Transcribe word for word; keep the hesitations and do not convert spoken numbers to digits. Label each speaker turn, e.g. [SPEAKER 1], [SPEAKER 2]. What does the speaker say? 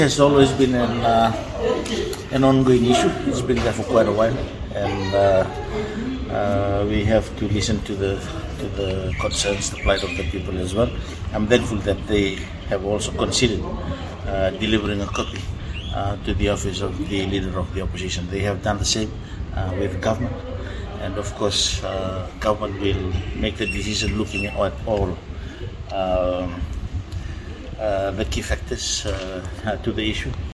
[SPEAKER 1] It's always been an, uh, an ongoing issue. It's been there for quite a while, and uh, uh, we have to listen to the to the concerns, the plight of the people as well. I'm thankful that they have also considered uh, delivering a copy uh, to the office of the leader of the opposition. They have done the same uh, with government, and of course, uh, government will make a decision looking at all. Um, Uh, the key factors uh, to the issue.